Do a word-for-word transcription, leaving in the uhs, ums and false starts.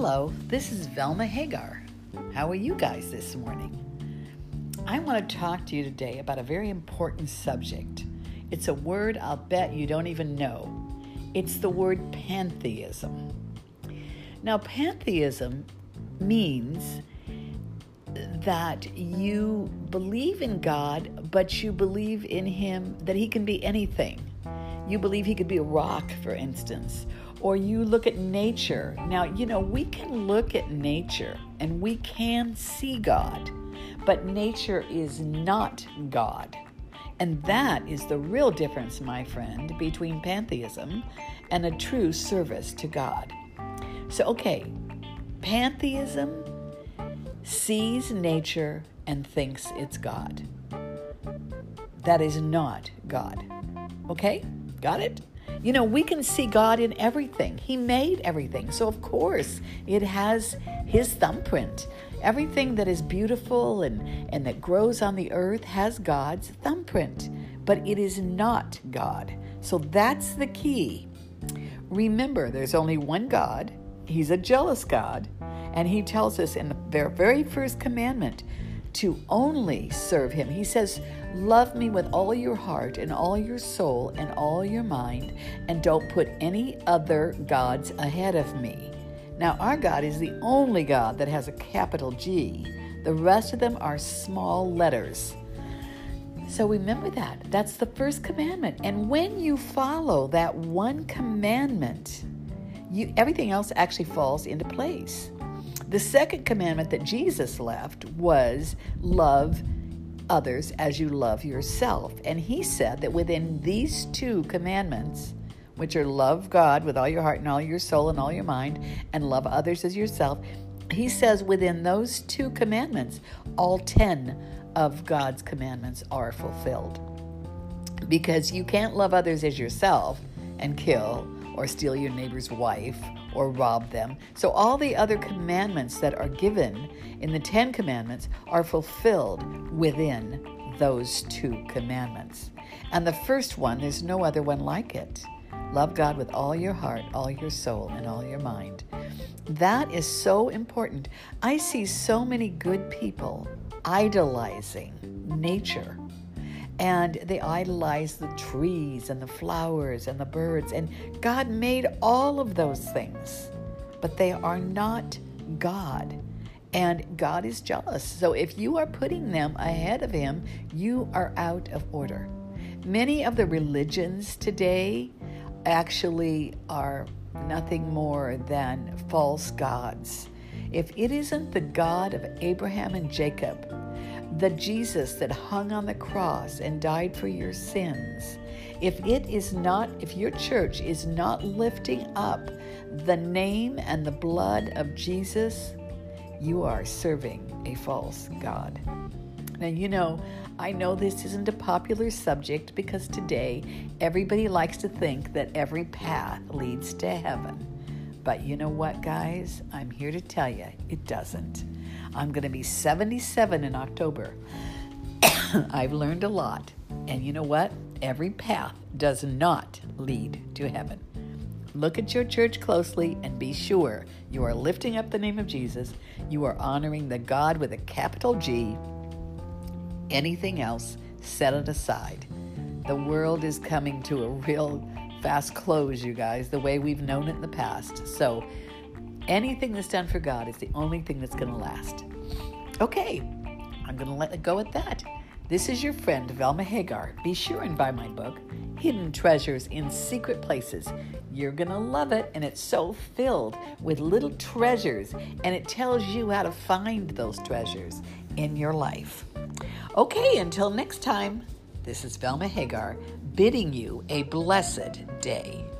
Hello, this is Velma Hagar. How are you guys this morning? I want to talk to you today about a very important subject. It's a word I'll bet you don't even know. It's the word pantheism. Now, pantheism means that you believe in God, but you believe in Him that He can be anything. You believe He could be a rock, for instance, or you look at nature. Now, you know, we can look at nature and we can see God, but nature is not God. And that is the real difference, my friend, between pantheism and a true service to God. So, okay, pantheism sees nature and thinks it's God. That is not God. Okay? Got it? You know, we can see God in everything. He made everything. So, of course, it has His thumbprint. Everything that is beautiful and, and that grows on the earth has God's thumbprint. But it is not God. So that's the key. Remember, there's only one God. He's a jealous God. And He tells us in the very, very first commandment to only serve Him. He says, love me with all your heart and all your soul and all your mind, and don't put any other gods ahead of me. Now, our God is the only God that has a capital G. The rest of them are small letters. So remember that. That's the first commandment. And when you follow that one commandment, you, everything else actually falls into place. The second commandment that Jesus left was love others as you love yourself. And He said that within these two commandments, which are love God with all your heart and all your soul and all your mind, and love others as yourself, He says within those two commandments, all ten of God's commandments are fulfilled. Because you can't love others as yourself and kill or steal your neighbor's wife or rob them. So all the other commandments that are given in the Ten Commandments are fulfilled within those two commandments. And the first one, there's no other one like it. Love God with all your heart, all your soul, and all your mind. That is so important. I see so many good people idolizing nature. And they idolize the trees and the flowers and the birds. And God made all of those things. But they are not God. And God is jealous. So if you are putting them ahead of Him, you are out of order. Many of the religions today actually are nothing more than false gods. If it isn't the God of Abraham and Jacob, the Jesus that hung on the cross and died for your sins, if it is not, if your church is not lifting up the name and the blood of Jesus, you are serving a false God. Now, you know, I know this isn't a popular subject because today everybody likes to think that every path leads to heaven. But you know what, guys? I'm here to tell you, it doesn't. I'm going to be seventy-seven in October. I've learned a lot. And you know what? Every path does not lead to heaven. Look at your church closely and be sure you are lifting up the name of Jesus. You are honoring the God with a capital G. Anything else, set it aside. The world is coming to a real fast close, you guys, the way we've known it in the past. So anything that's done for God is the only thing that's going to last. Okay, I'm going to let it go at that. This is your friend, Velma Hagar. Be sure and buy my book, Hidden Treasures in Secret Places. You're going to love it, and it's so filled with little treasures, and it tells you how to find those treasures in your life. Okay, until next time, this is Velma Hagar bidding you a blessed day.